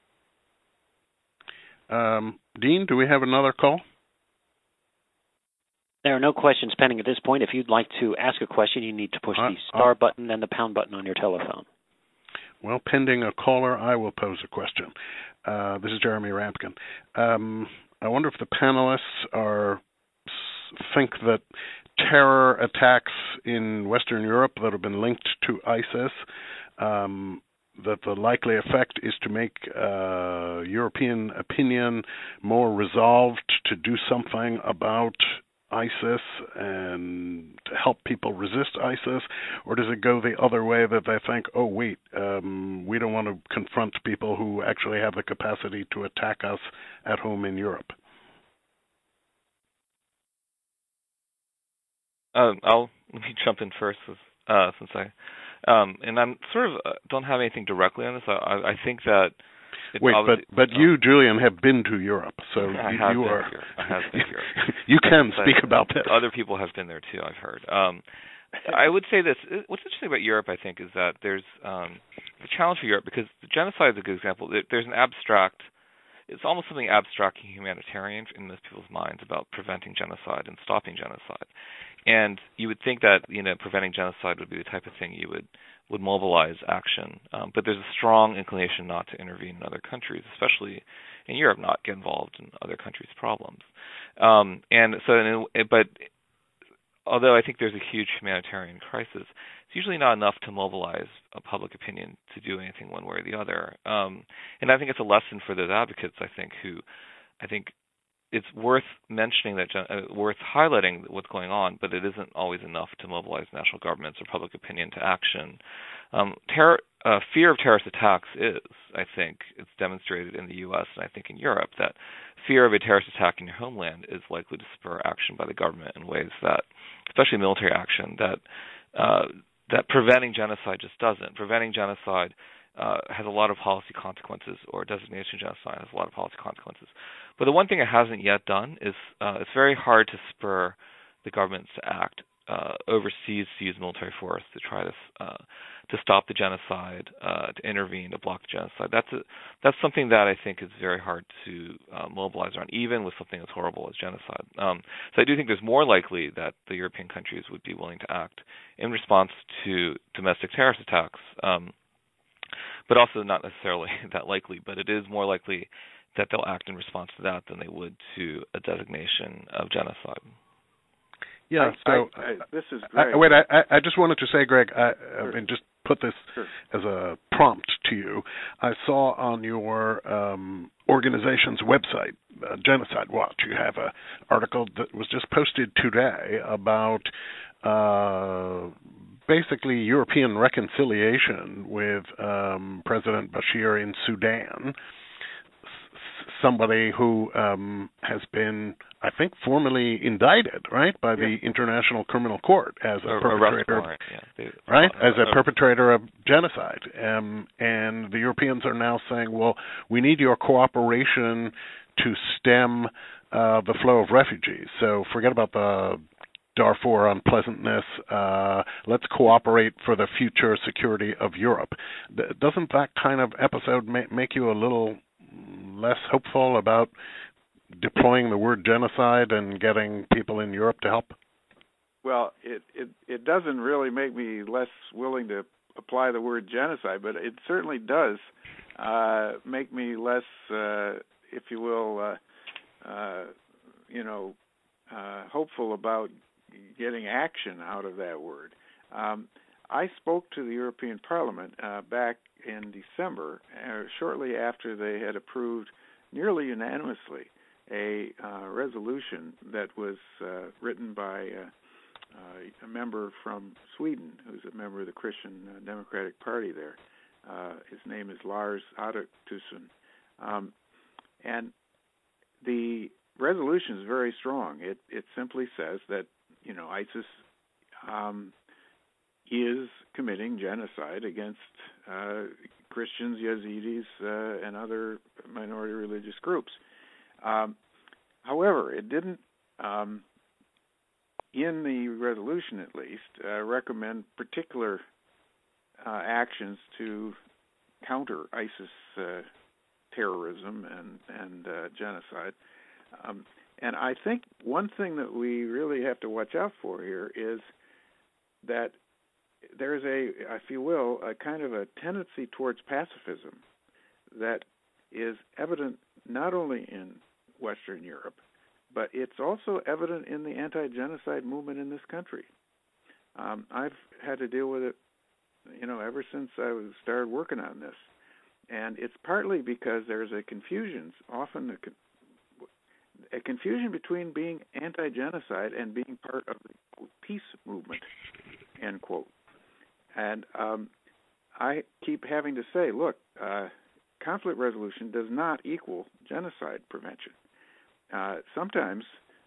Dean, do we have another call? There are no questions pending at this point. If you'd like to ask a question, you need to push the star button and the pound button on your telephone. Well, pending a caller, I will pose a question. This is Jeremy Rampkin. I wonder if the panelists think that terror attacks in Western Europe that have been linked to ISIS, that the likely effect is to make European opinion more resolved to do something about ISIS and to help people resist ISIS, or does it go the other way that they think, oh, wait, we don't want to confront people who actually have the capacity to attack us at home in Europe? Let me jump in first, since and I'm sort of don't have anything directly on this. I think that. Wait, but you, Julian, have been to Europe, so I have been here. You can speak about that. Other people have been there too, I've heard. I would say this. What's interesting about Europe, I think, is that there's a challenge for Europe because the genocide is a good example. There's an abstract. It's almost something abstract and humanitarian in most people's minds about preventing genocide and stopping genocide. And you would think that preventing genocide would be the type of thing you would mobilize action. But there's a strong inclination not to intervene in other countries, especially in Europe, not get involved in other countries' problems. But although I think there's a huge humanitarian crisis, it's usually not enough to mobilize a public opinion to do anything one way or the other. And I think it's a lesson for those advocates, I think it's worth mentioning worth highlighting what's going on, but it isn't always enough to mobilize national governments or public opinion to action. Fear of terrorist attacks is, I think, it's demonstrated in the U.S. and I think in Europe that fear of a terrorist attack in your homeland is likely to spur action by the government in ways that, especially military action, that preventing genocide just doesn't. Preventing genocide has a lot of policy consequences, or designation genocide has a lot of policy consequences. But the one thing it hasn't yet done is it's very hard to spur the governments to act overseas, to use military force to try to stop the genocide, to intervene, to block the genocide. That's something that I think is very hard to mobilize around, even with something as horrible as genocide. So I do think there's more likely that the European countries would be willing to act in response to domestic terrorist attacks. but also not necessarily that likely. But it is more likely that they'll act in response to that than they would to a designation of genocide. Yeah, this is great. I just wanted to say, Greg, and just put this as a prompt to you. I saw on your organization's website, Genocide Watch, you have an article that was just posted today about basically European reconciliation with President Bashir in Sudan. Somebody who has been, I think, formally indicted, right, by the International Criminal Court as a perpetrator, as a perpetrator of genocide. And the Europeans are now saying, well, we need your cooperation to stem the flow of refugees. So forget about the Darfur unpleasantness. Let's cooperate for the future security of Europe. Doesn't that kind of episode make you a little less hopeful about deploying the word genocide and getting people in Europe to help? Well, it doesn't really make me less willing to apply the word genocide, but it certainly does make me less, if you will, hopeful about getting action out of that word. I spoke to the European Parliament back in December, shortly after they had approved nearly unanimously a resolution that was written by a member from Sweden, who's a member of the Christian Democratic Party there. His name is Lars Adaktusson. And the resolution is very strong. It simply says that, ISIS is committing genocide against Christians, Yazidis, and other minority religious groups. However, it didn't, in the resolution at least, recommend particular actions to counter ISIS terrorism and genocide. And I think one thing that we really have to watch out for here is that there's if you will, a kind of a tendency towards pacifism that is evident not only in Western Europe, but it's also evident in the anti-genocide movement in this country. I've had to deal with it, ever since I started working on this. And it's partly because there's a confusion, often a confusion between being anti-genocide and being part of the peace movement, end quote. And I keep having to say, look, conflict resolution does not equal genocide prevention. Sometimes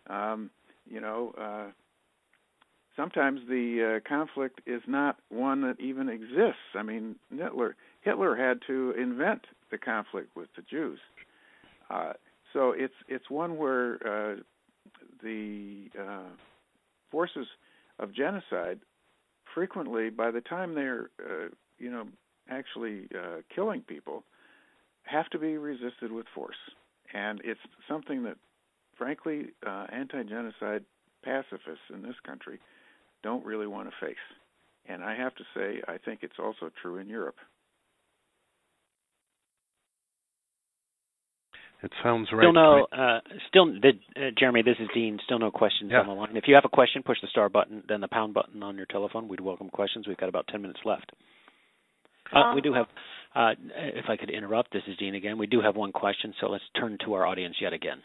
sometimes the conflict is not one that even exists. I mean, Hitler had to invent the conflict with the Jews. So it's one where the forces of genocide frequently, by the time they're actually killing people, have to be resisted with force. And it's something that, frankly, anti-genocide pacifists in this country don't really want to face. And I have to say, I think it's also true in Europe. It sounds right. Jeremy, this is Dean. Still no questions on the line. If you have a question, push the star button, then the pound button on your telephone. We'd welcome questions. We've got about 10 minutes left. We do have, if I could interrupt, this is Dean again. We do have one question, so let's turn to our audience yet again.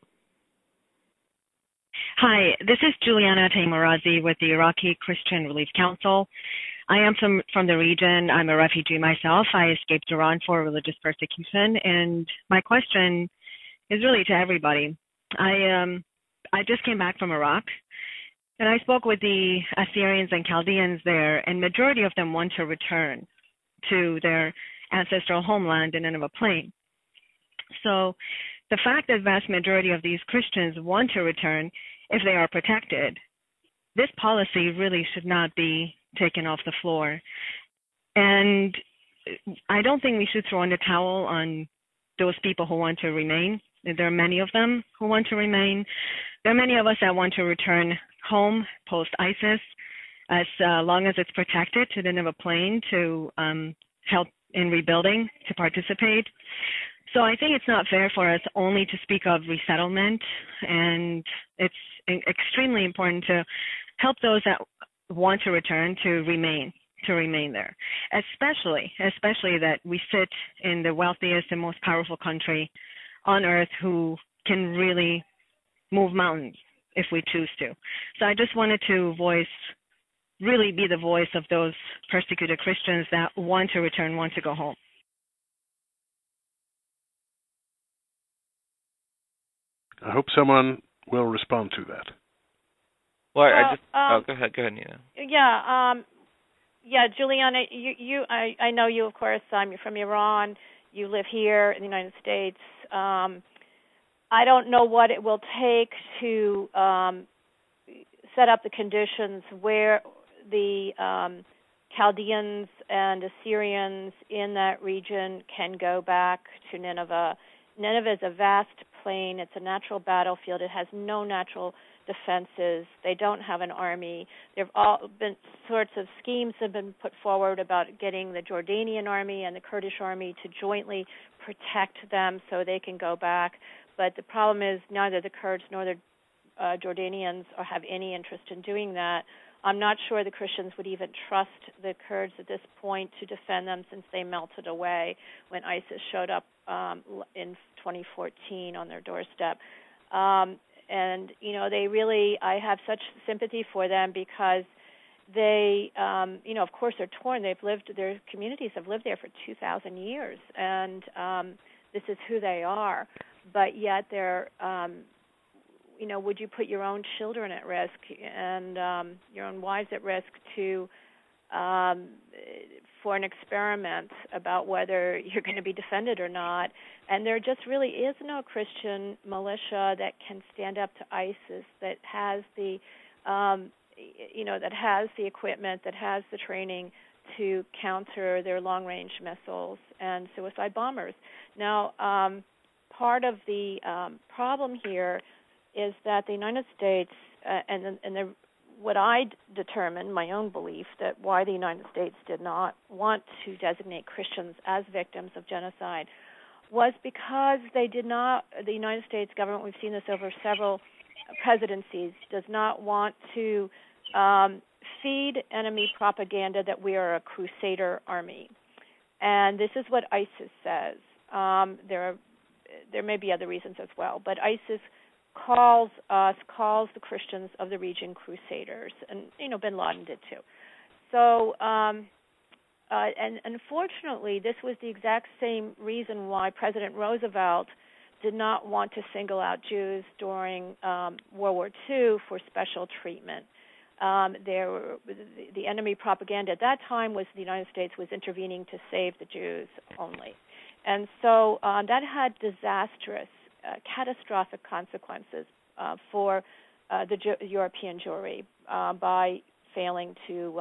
Hi, this is Juliana Taimurazi with the Iraqi Christian Relief Council. I am from the region. I'm a refugee myself. I escaped Iran for religious persecution, and my question is really to everybody. I just came back from Iraq, and I spoke with the Assyrians and Chaldeans there, and majority of them want to return to their ancestral homeland in Nineveh Plain. So the fact that vast majority of these Christians want to return if they are protected, this policy really should not be taken off the floor. And I don't think we should throw in the towel on those people who want to remain. There are many of them who want to remain. There are many of us that want to return home post-ISIS as long as it's protected to the Nineveh Plain to help in rebuilding to participate. So I think it's not fair for us only to speak of resettlement, and it's extremely important to help those that want to return to remain there, especially that we sit in the wealthiest and most powerful country on earth who can really move mountains if we choose to. So I just wanted to really be the voice of those persecuted Christians that want to return, want to go home. I hope someone will respond to that. Well, go ahead, Nina. Yeah, Juliana, I know you, of course. You're from Iran. You live here in the United States. I don't know what it will take to set up the conditions where the Chaldeans and Assyrians in that region can go back to Nineveh. Nineveh is a vast plain. It's a natural battlefield. It has no natural defenses. They don't have an army. There have all been sorts of schemes have been put forward about getting the Jordanian army and the Kurdish army to jointly protect them so they can go back. But the problem is neither the Kurds nor the Jordanians have any interest in doing that. I'm not sure the Christians would even trust the Kurds at this point to defend them, since they melted away when ISIS showed up in 2014 on their doorstep. And, they really, I have such sympathy for them, because they, of course, they're torn. Their communities have lived there for 2,000 years, and this is who they are. But yet they're, would you put your own children at risk and your own wives at risk for an experiment about whether you're going to be defended or not? And there just really is no Christian militia that can stand up to ISIS, that has the, that has the equipment, that has the training to counter their long-range missiles and suicide bombers. Now, part of the problem here is that the United States what I determined, my own belief, that why the United States did not want to designate Christians as victims of genocide was because they did not, the United States government, we've seen this over several presidencies, does not want to feed enemy propaganda that we are a crusader army. And this is what ISIS says. There may be other reasons as well, but ISIS calls the Christians of the region crusaders, and bin Laden did too. So, and unfortunately, this was the exact same reason why President Roosevelt did not want to single out Jews during World War II for special treatment. The enemy propaganda at that time was the United States was intervening to save the Jews only, and so that had disastrous, catastrophic consequences for the European Jewry by failing to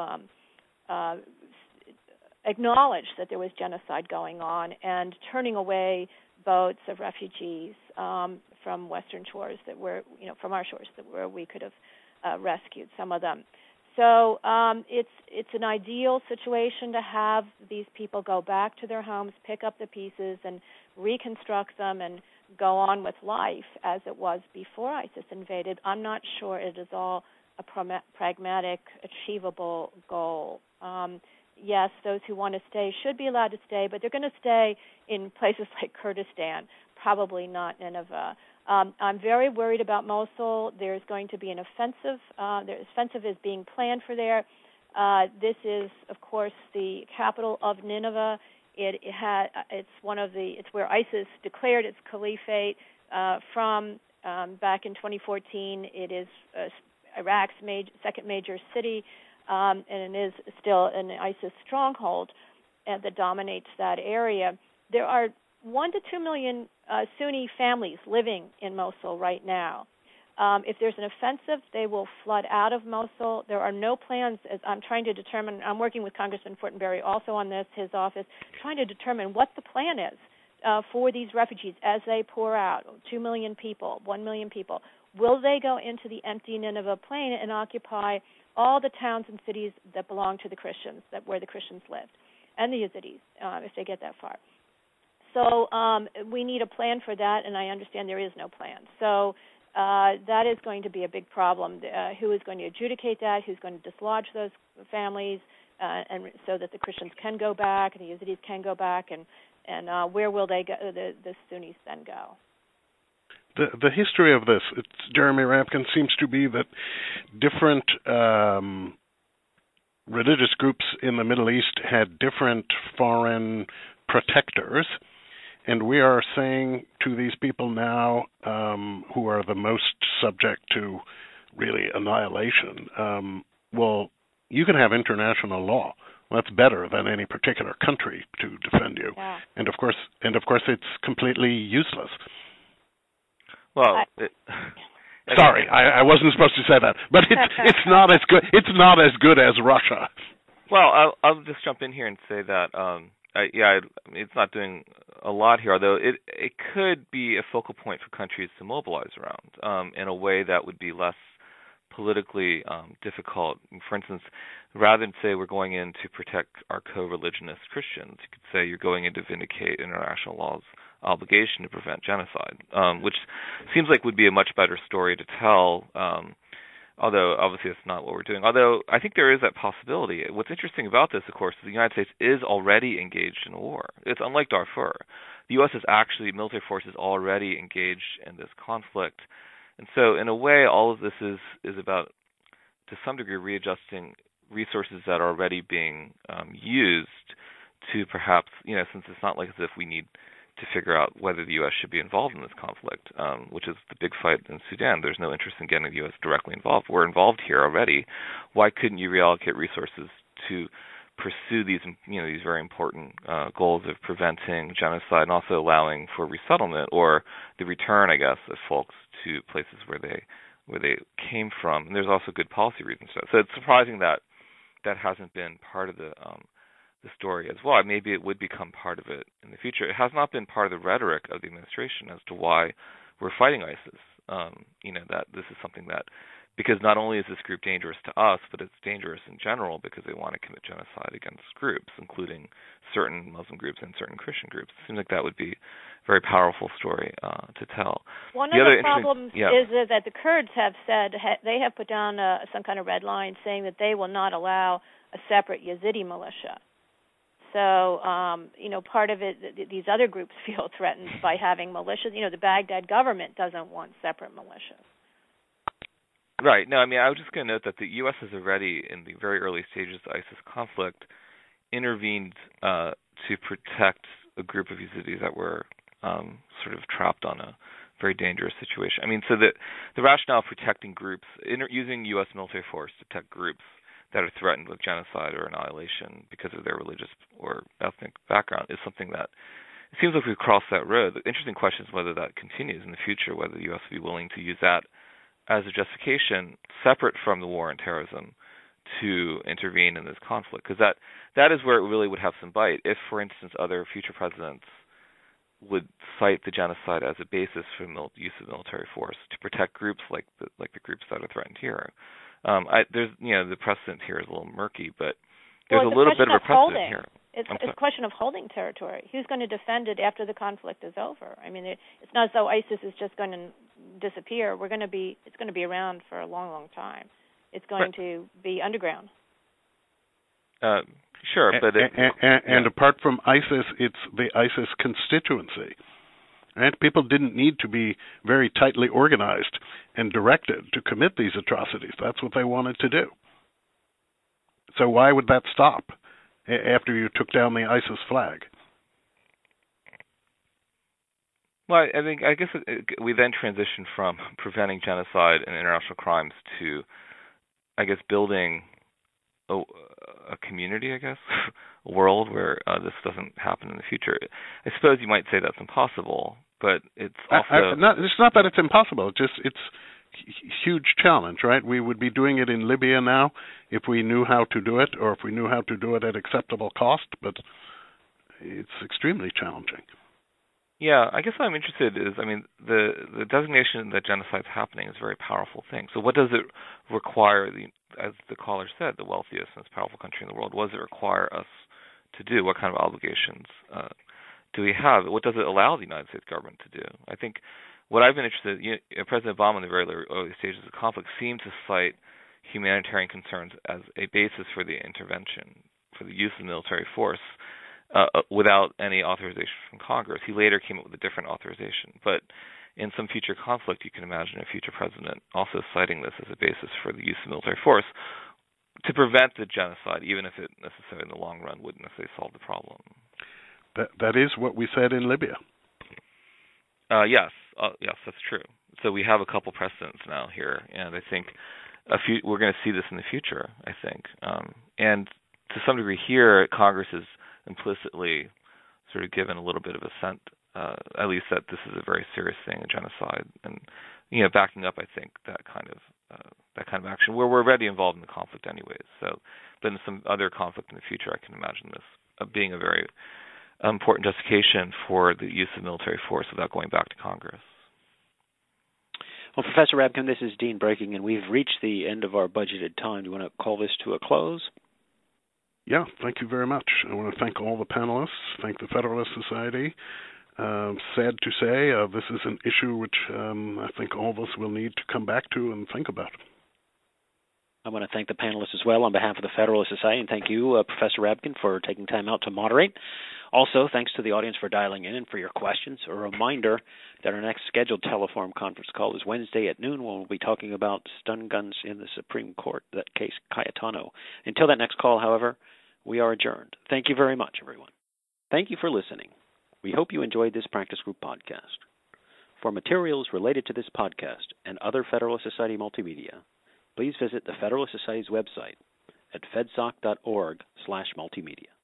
acknowledge that there was genocide going on and turning away boats of refugees from western shores that were, from our shores where we could have rescued some of them. So it's an ideal situation to have these people go back to their homes, pick up the pieces, and reconstruct them and go on with life as it was before ISIS invaded. I'm not sure it is all a pragmatic, achievable goal. Yes, those who want to stay should be allowed to stay, but they're going to stay in places like Kurdistan, probably not Nineveh. I'm very worried about Mosul. There's going to be an offensive. The offensive is being planned for there. This is, of course, the capital of Nineveh. It's where ISIS declared its caliphate from back in 2014. It is Iraq's second major city, and it is still an ISIS stronghold that dominates that area. There are 1 to 2 million Sunni families living in Mosul right now. If there's an offensive, they will flood out of Mosul. There are no plans, as I'm trying to determine. I'm working with Congressman Fortenberry also on this, his office, trying to determine what the plan is for these refugees as they pour out, 2 million people, 1 million people. Will they go into the empty Nineveh plain and occupy all the towns and cities that belong to the Christians, where the Christians lived? and the Yazidis if they get that far. So we need a plan for that, and I understand there is no plan. So that is going to be a big problem. Who is going to adjudicate that? Who's going to dislodge those families, and so that the Christians can go back and the Yazidis can go back, and where will they go? The Sunnis then go? The history of this, Jeremy Rapkin, seems to be that different religious groups in the Middle East had different foreign protectors, and we are saying to these people now, who are the most subject to really annihilation, well, you can have international law. Well, that's better than any particular country to defend you. Yeah. And of course, it's completely useless. Well, sorry, I wasn't supposed to say that, but it's not as good. It's not as good as Russia. Well, I'll just jump in here and say that it's not doing a lot here, although it could be a focal point for countries to mobilize around in a way that would be less politically difficult. For instance, rather than say we're going in to protect our co-religionist Christians, you could say you're going in to vindicate international law's obligation to prevent genocide, which seems like would be a much better story to tell, although obviously that's not what we're doing. Although I think there is that possibility. What's interesting about this, of course, is the United States is already engaged in a war. It's unlike Darfur. The U.S. is actually, military forces already engaged in this conflict. And so in a way, all of this is about, to some degree, readjusting resources that are already being used to perhaps, since it's not like as if we need to figure out whether the U.S. should be involved in this conflict, which is the big fight in Sudan. There's no interest in getting the U.S. directly involved. We're involved here already. Why couldn't you reallocate resources to pursue these very important goals of preventing genocide and also allowing for resettlement or the return, I guess, of folks to places where they came from? And there's also good policy reasons for that. So it's surprising that that hasn't been part of the story as well. Maybe it would become part of it in the future. It has not been part of the rhetoric of the administration as to why we're fighting ISIS. That this is something that, because not only is this group dangerous to us, but it's dangerous in general because they want to commit genocide against groups, including certain Muslim groups and certain Christian groups. It seems like that would be a very powerful story to tell. One of the problems is that the Kurds have said, they have put down some kind of red line saying that they will not allow a separate Yazidi militia. So, part of it, these other groups feel threatened by having militias. The Baghdad government doesn't want separate militias. Right. No, I was just going to note that the U.S. has already, in the very early stages of the ISIS conflict, intervened to protect a group of Yazidis that were sort of trapped on a very dangerous situation. So the rationale of protecting groups, using U.S. military force to protect groups that are threatened with genocide or annihilation because of their religious or ethnic background is something that it seems like we've crossed that road. The interesting question is whether that continues in the future, whether the U.S. will be willing to use that as a justification separate from the war on terrorism to intervene in this conflict, because that is where it really would have some bite. If, for instance, other future presidents would cite the genocide as a basis for use of military force to protect groups like the groups that are threatened here. There's the precedent here is a little murky, but there's a little bit of a precedent here. It's a question of holding territory. Who's going to defend it after the conflict is over? It's not as though ISIS is just going to disappear. It's going to be around for a long, long time. It's going to be underground. Sure, but and apart from ISIS, it's the ISIS constituency. Right? People didn't need to be very tightly organized and directed to commit these atrocities. That's what they wanted to do. So why would that stop after you took down the ISIS flag? Well, I guess we then transition from preventing genocide and international crimes to, building a community, a world where this doesn't happen in the future. I suppose you might say that's impossible, but it's also... it's not that it's impossible. It's a huge challenge, right? We would be doing it in Libya now if we knew how to do it, or if we knew how to do it at acceptable cost, but it's extremely challenging. Yeah, I guess what I'm interested is, the designation that genocide is happening is a very powerful thing. So what does it require, as the caller said, the wealthiest and most powerful country in the world, what does it require us to do? What kind of obligations do we have? What does it allow the United States government to do? I think what I've been interested in, President Obama in the very early stages of the conflict seemed to cite humanitarian concerns as a basis for the intervention, for the use of military force, without any authorization from Congress. He later came up with a different authorization. But in some future conflict, you can imagine a future president also citing this as a basis for the use of military force to prevent the genocide, even if it necessarily in the long run wouldn't necessarily solve the problem. That is what we said in Libya. Yes, that's true. So we have a couple precedents now here, and I think we're going to see this in the future, I think. And to some degree here, Congress is implicitly sort of given a little bit of assent, at least that this is a very serious thing, a genocide, and backing up, I think, that kind of action where we're already involved in the conflict anyways. So, but in some other conflict in the future, I can imagine this being a very important justification for the use of military force without going back to Congress. Well, Professor Rabkin, this is Dean Breaking, and we've reached the end of our budgeted time. Do you want to call this to a close? Yeah, thank you very much. I want to thank all the panelists, thank the Federalist Society. Sad to say, this is an issue which I think all of us will need to come back to and think about. I want to thank the panelists as well on behalf of the Federalist Society, and thank you, Professor Rabkin, for taking time out to moderate. Also, thanks to the audience for dialing in and for your questions. A reminder that our next scheduled Teleforum conference call is Wednesday at noon, when we'll be talking about stun guns in the Supreme Court, that case Cayetano. Until that next call, however, we are adjourned. Thank you very much, everyone. Thank you for listening. We hope you enjoyed this practice group podcast. For materials related to this podcast and other Federalist Society multimedia, please visit the Federalist Society's website at fedsoc.org/multimedia.